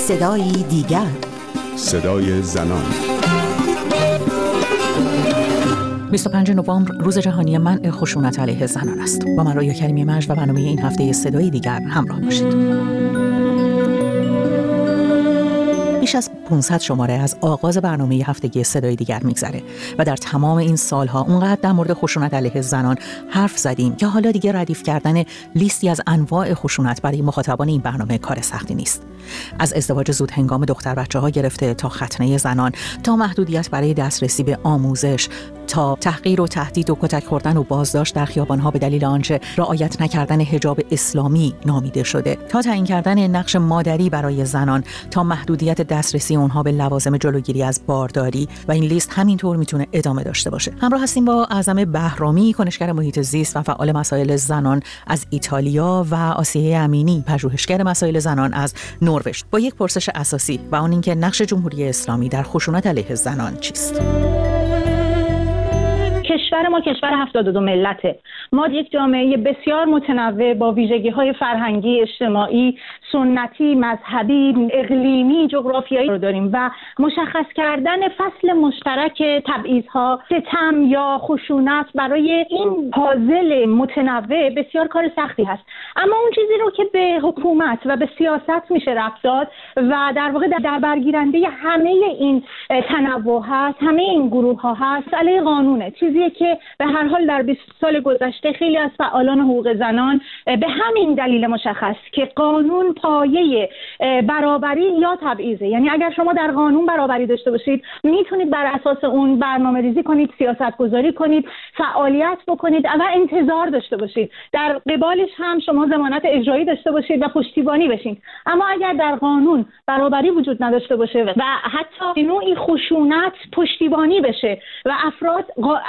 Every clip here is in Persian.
صدایی دیگر، صدای زنان. 25 نوامبر روز جهانی منع خشونت علیه زنان است. با من رؤیا کریمی مجد و برنامه این هفته صدای دیگر همراه باشید. بیش از 500 شماره از آغاز برنامه هفتگی صدای دیگر میگذره و در تمام این سالها اونقدر در مورد خشونت علیه زنان حرف زدیم که حالا دیگه ردیف کردن لیستی از انواع خشونت برای مخاطبان این برنامه کار سختی نیست. از ازدواج زود هنگام دختر بچه‌ها گرفته تا ختنه زنان، تا محدودیت برای دسترسی به آموزش، تا تحقیر و تهدید و کتک خوردن و بازداشت در خیابان‌ها به دلیل آنچه رعایت نکردن حجاب اسلامی نامیده شده، تا تعیین کردن نقش مادری برای زنان، تا محدودیت دسترسی اونها به لوازم جلوگیری از بارداری و این لیست همینطور میتونه ادامه داشته باشه. همراه هستیم با اعظم بهرامی، کنشگر محیط زیست و فعال مسائل زنان از ایتالیا، و آسیه امینی، پژوهشگر مسائل زنان از نروژ، با یک پرسش اساسی و اون اینکه نقش جمهوری اسلامی در خشونت علیه زنان چیست؟ کشور ما کشور 72 ملته. ما یک جامعه بسیار متنوع با ویژگی‌های فرهنگی، اجتماعی، سنتی، مذهبی، اقلیمی، جغرافیایی رو داریم و مشخص کردن فصل مشترک تبعیض‌ها، ستم یا خشونت برای این پازل متنوع بسیار کار سختی هست. اما اون چیزی رو که به حکومت و به سیاست میشه ربط داد و در واقع در برگیرنده همه این تنوع هست، همه این گروه‌ها هست، مسئله قانونه. چیزیه که به هر حال در 20 سال گذشته خیلی از فعالان حقوق زنان به همین دلیل مشخص که قانون پایه برابری یا تبعیضه. یعنی اگر شما در قانون برابری داشته باشید، میتونید بر اساس اون برنامه‌ریزی کنید، سیاست گذاری کنید، فعالیت بکنید و انتظار داشته باشید. در قبالش هم شما ضمانت اجرایی داشته باشید و پشتیبانی بشین. اما اگر در قانون برابری وجود نداشته باشه و حتی نوعی خشونت پشتیبانی بشه و افراد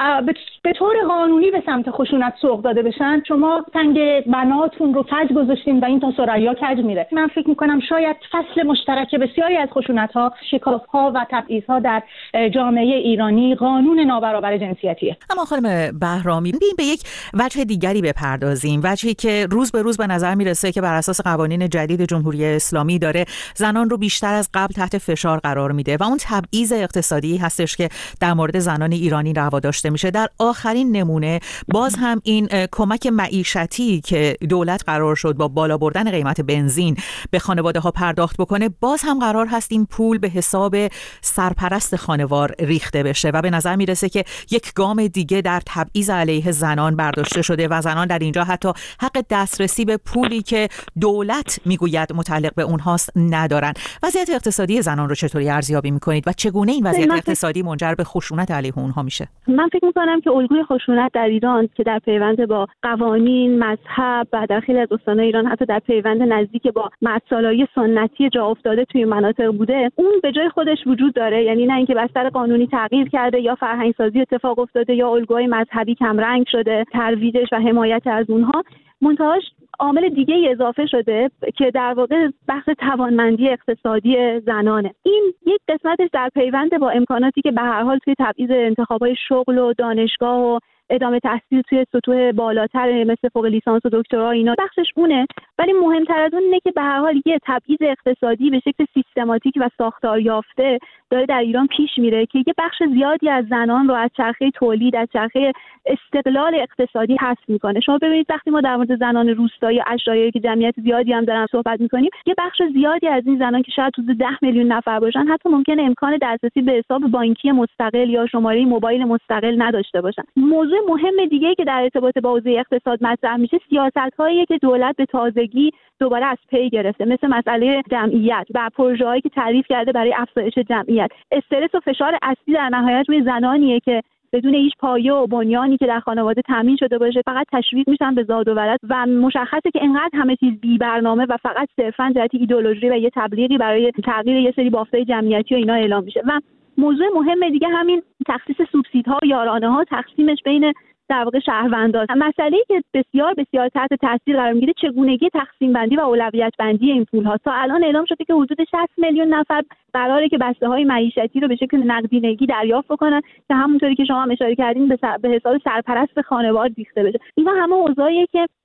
به طور قانونی به سمت خشونت سوق داده بشن، شما سنگ بناتون رو کج گذاشتین و این تا ثریا کج میره. من فکر میکنم شاید فصل مشترک بسیاری از خشونت‌ها، شکاف‌ها و تبعیض‌ها در جامعه ایرانی قانون نابرابر جنسیتیه. اما خانم بهرامی، بیایم به یک وجه دیگری بپردازیم، وجهی که روز به روز به نظر میرسه که بر اساس قوانین جدید جمهوری اسلامی داره زنان رو بیشتر از قبل تحت فشار قرار میده و اون تبعیض اقتصادی هستش که در مورد زنان ایرانی روا داشته میشه. در آخرین نمونه باز هم این کمک معیشتی که دولت قرار شد با بالا بردن قیمت بنزین به خانواده ها پرداخت بکنه، باز هم قرار هست این پول به حساب سرپرست خانوار ریخته بشه و به نظر میرسه که یک گام دیگه در تبعیض علیه زنان برداشته شده و زنان در اینجا حتی حق دسترسی به پولی که دولت میگوید متعلق به اونهاست ندارن. وضعیت اقتصادی زنان رو چطوری ارزیابی میکنید و چگونه این وضعیت اقتصادی منجر به خشونت علیه اونها میشه؟ من فکر میکنم که الگوی خشونت در ایران که در پیوند با قوانین، مذهب و در خیلی از استان‌های ایران حتی در پیوند نزدیک با مردسالاری سنتی جا افتاده توی مناطق بوده، اون به جای خودش وجود داره. یعنی نه اینکه بستر قانونی تغییر کرده یا فرهنگ‌سازی اتفاق افتاده یا الگوهای مذهبی کم رنگ شده، ترویجش و حمایت از اونها، منتهاش عامل دیگه اضافه شده که در واقع بحث توانمندی اقتصادی زنانه. این یک قسمتش در پیوند با امکاناتی که به هر حال توی تبعیض انتخاب‌های شغل و دانشگاه و ادامه تحصیل توی سطوح بالاتر مثل فوق لیسانس و دکترا اینا بخشش اونه، ولی مهمتر از اون اینه که به هر حال یه تبعیض اقتصادی به شکل سیستماتیک و ساختار یافته داره در ایران پیش میره که یه بخش زیادی از زنان رو از چرخه تولید، از چرخه استقلال اقتصادی حذف میکنه. شما ببینید وقتی ما در مورد زنان روستایی اشرایی که جمعیت زیادی هم دارن صحبت میکنیم، یه بخش زیادی از این زنان که شاید حدود 10 میلیون نفر باشن حتی ممکنه امکان دسترسی به حساب بانکی مستقل یا شماره موبایل مستقل نداشته باشن. موضوع مهم دیگه که در ارتباط با حوزه اقتصاد مطرح میشه سیاست‌هایی که دولت به تازگی دوباره از پی گرفته، مثل مسئله جمعیت و پروژه‌هایی که تعریف کرده برای افزایش جمعیت. استرس و فشار اصلی در نهایت روی زنانیه که بدون هیچ پایه و بنیانی که در خانواده تامین شده باشه فقط تشویق میشن به زاد و ولد و مشخصه که اینقدر همه چیز بی برنامه و فقط صرفاً جهت ایدئولوژی و یه تبلیغی برای تغییر یه سری بافتای جمعیتی و اینا اعلام میشه. و موضوع مهم دیگه همین تخصیص سوبسیدها و یارانه‌ها، تقسیمش بین در واقع شهروندان. مسئله‌ای که بسیار بسیار تحت تاثیر قرار میگیره چگونگی تقسیم بندی و اولویت بندی این پول‌ها. تا الان اعلام شده که حدود 60 میلیون نفر قراره که بسته‌های معیشتی رو به شکل نقدینگی دریافت بکنن که همونطوری که شما هم اشاره کردین به حساب سرپرست خانوار ریخته بشه. اینا همه اوضاعیه که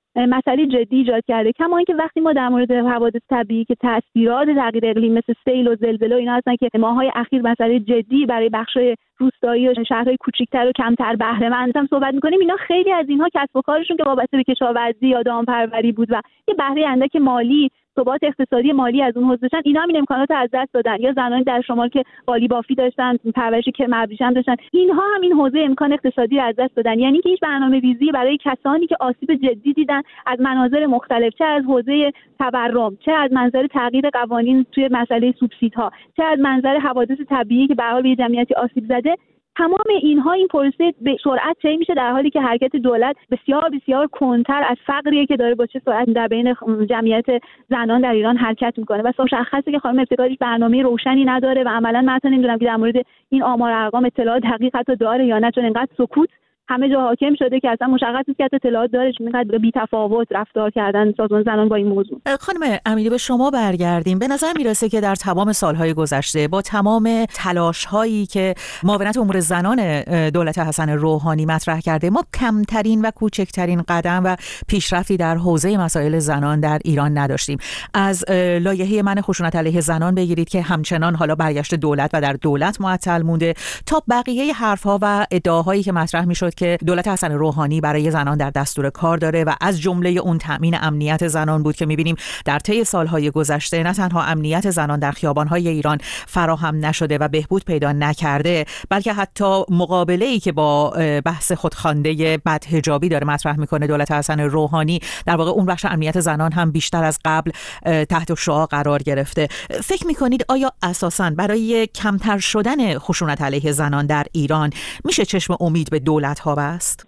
مسئله جدی ایجاد کرده. کما اینکه وقتی ما در مورد حوادث طبیعی که تاثیرات تغییر اقلیم مثل سیل و زلزله و اینا هستن که ماهای اخیر مسئله جدی برای بخشای روستایی و شهرهای کوچیک‌تر و کمتر بهره مند هم صحبت می‌کنیم، اینا خیلی از اینها کسب و کارشون که وابسته به کشاورزی یا دامپروری بود و یه بهره اندک مالی، ثبات اقتصادی مالی از اون حوزه داشتن، اینا هم این امکانات رو از دست دادن. یا زنانی در شمال که قالی بافی داشتن، پرورشی که ابریشم داشتن، اینها هم این حوزه امکان اقتصادی رو از دست دادن. یعنی که هیچ برنامه‌ریزی برای کسانی که آسیب جدی دیدن از مناظر مختلف، چه از حوزه تورم، چه از منظر تغییر قوانین توی مسئله سوبسیدها، چه از منظر حوادث طبیعی که به هر حال به جمعیتی آسیب زده، تمام اینها این پروسه به سرعت طی میشه، در حالی که حرکت دولت بسیار بسیار کندتر از فقریه که داره با چه سرعت در بین جمعیت زنان در ایران حرکت میکنه. و مشخصه که خانم ابتکاری برنامه روشنی نداره و عملا من اصلا نمیدونم که در مورد این آمار ارقام اطلاع دقیق حتی داره یا نه، چون انقدر سکوت همه جا حاکم شده که اصلا مشخص نیست که اطلاعات داره، اینقدر بی‌تفاوت رفتار کردن سازمان زنان با این موضوع. خانم امیری، به شما برگردیم. به نظر میرسه که در تمام سالهای گذشته با تمام تلاش‌هایی که معاونت امور زنان دولت حسن روحانی مطرح کرده، ما کمترین و کوچکترین قدم و پیشرفتی در حوزه مسائل زنان در ایران نداشتیم. از لایحه منع خشونت علیه زنان بگیرید که همچنان حالا برگشت دولت و در دولت معطل مونده، تا بقیه حرف‌ها و ادعاهایی که مطرح می‌شد که دولت حسن روحانی برای زنان در دستور کار داره و از جمله اون تأمین امنیت زنان بود که می‌بینیم در طی سالهای گذشته نه تنها امنیت زنان در خیابان‌های ایران فراهم نشده و بهبود پیدا نکرده، بلکه حتی مقابله‌ای که با بحث خودخوانده بدحجابی داره مطرح می‌کنه دولت حسن روحانی، در واقع اون بخش امنیت زنان هم بیشتر از قبل تحت شعاع قرار گرفته. فکر می‌کنید آیا اساساً برای کمتر شدن خشونت علیه زنان در ایران میشه چشم امید به دولت‌ها بست؟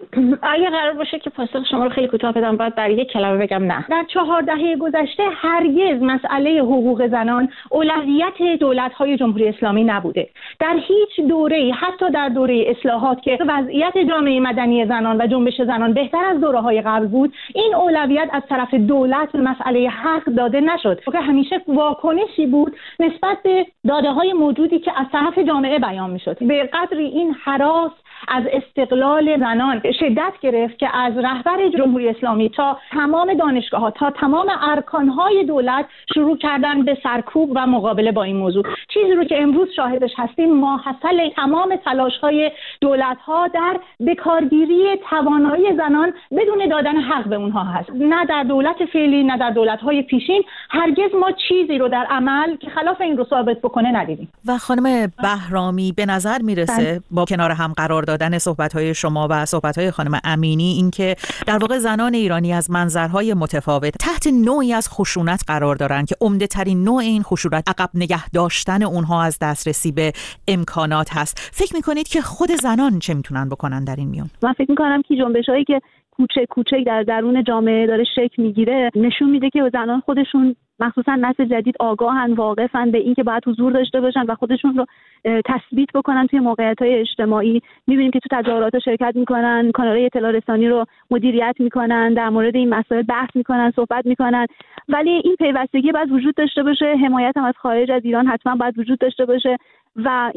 اگه قرار باشه که پاسخ شما رو خیلی کوتاه بدم، باید برای یک کلمه بگم نه. در 4 دهه گذشته هرگز مسئله حقوق زنان اولویت دولت‌های جمهوری اسلامی نبوده. در هیچ دوره‌ای، حتی در دوره اصلاحات که وضعیت جامعه مدنی زنان و جنبش زنان بهتر از دوره‌های قبل بود، این اولویت از طرف دولت به مسئله حق داده نشد، که همیشه واکنشی بود نسبت به داده‌های موجودی که از طرف جامعه بیان می‌شد. به قدری این هراس از استقلال زنان شدت گرفت که از رهبر جمهوری اسلامی تا تمام دانشگاه‌ها تا تمام ارکان‌های دولت شروع کردن به سرکوب و مقابله با این موضوع. چیزی رو که امروز شاهدش هستیم ماحصل تمام تلاش‌های دولت‌ها در بکارگیری توانایی زنان بدون دادن حق به اونها هست. نه در دولت فعلی نه در دولت‌های پیشین هرگز ما چیزی رو در عمل که خلاف این رو ثابت بکنه ندیدیم. و خانم بهرامی، به نظر میرسه با کنار هم قرار دادن صحبت‌های شما و صحبت‌های خانم امینی اینکه در واقع زنان ایرانی از منظرهای متفاوت تحت نوعی از خشونت قرار دارن که عمده‌ترین نوع این خشونت عقب نگه داشتن اونها از دسترسی به امکانات هست. فکر می‌کنید که خود زنان چه میتونن بکنن در این میون؟ من فکر می‌کنم که جنبش‌هایی که کوچک در درون جامعه داره شکل میگیره نشون میده که زنان خودشون مخصوصا نسل جدید آگاهن، واقفن به این که باید حضور داشته باشن و خودشون رو تثبیت بکنن توی موقعیت‌های اجتماعی. می‌بینیم که تو تظاهرات شرکت می‌کنن، کانال‌های اطلاع رسانی رو مدیریت می‌کنن، در مورد این مسائل بحث می‌کنن، صحبت می‌کنن، ولی این پیوستگی باید وجود داشته باشه. حمایت هم از خارج از ایران حتما باید وجود داشته باشه و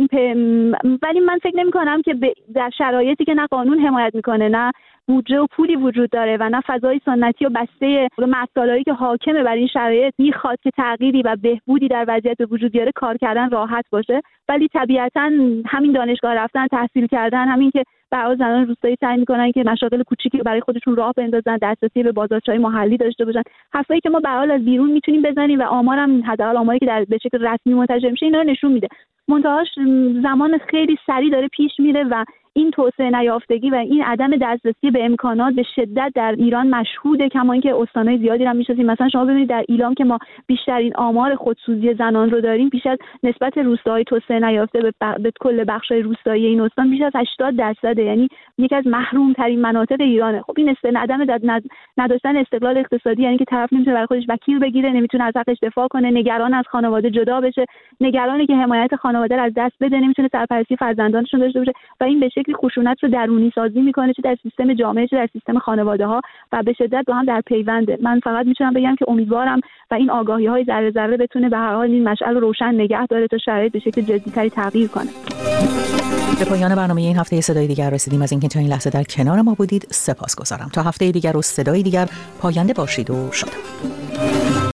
ولی من فکر نمی‌کنم که در شرایطی که نه قانون حمایت می‌کنه، نه بودجه و پولی وجود داره و نه فضای سنتی و بسته مسائلی که حاکمه بر این شرایط میخواد که تغییری و بهبودی در وضعیت به وجود بیاره، کار کردن راحت باشه. ولی طبیعتاً همین دانشگاه رفتن، تحصیل کردن، همین که برای زنان روستایی سعی میکنن که مشاغل کوچیکی برای خودشون راه بندازن، دسترسی به بازارچه‌های محلی داشته باشن، حرفایی که ما به حال از بیرون میتونیم بزنیم و آمارم حداقل آماری که به شکل رسمی منتشر میشه اینا رو نشون میده. منتهاش زمان خیلی سریع داره پیش میره و این توسعه نیافتگی و این عدم دسترسی به امکانات به شدت در ایران مشهوده. کما اینکه استان‌های زیادی رو می‌شناسیم، مثلا شما ببینید در ایلام که ما بیشترین آمار خودسوزی زنان رو داریم، بیش از نسبت روستاهای توسعه نیافته به کل بخش‌های روستایی این استان بیش از 80%، یعنی یکی از محروم‌ترین مناطق ایرانه. خب این عدم نداشتن استقلال اقتصادی یعنی که طرف نمیتونه برای خودش وکیل بگیره، نمیتونه از حقش دفاع کنه، نگران از خانواده جدا بشه، نگرانه که حمایت خانواده رو از دست بده، نمیتونه سرپرستی فرزندانشون داشته باشه و این به شکلی خشونت رو درونی سازی میکنه، چه در سیستم جامعه چه در سیستم خانواده ها و به شدت با هم در پیونده. من فقط میتونم بگم که امیدوارم و این آگاهی های ذره ذره بتونه به هر حال این مشعل رو روشن نگه داره تا شرایط به شکل جدی‌تری تغییر کنه. به پایان برنامه این هفته صدای دیگر رسیدیم. از اینکه تا این لحظه در کنار ما بودید سپاسگزارم. تا هفته دیگر و صدای دیگر پاینده باشید و شاد.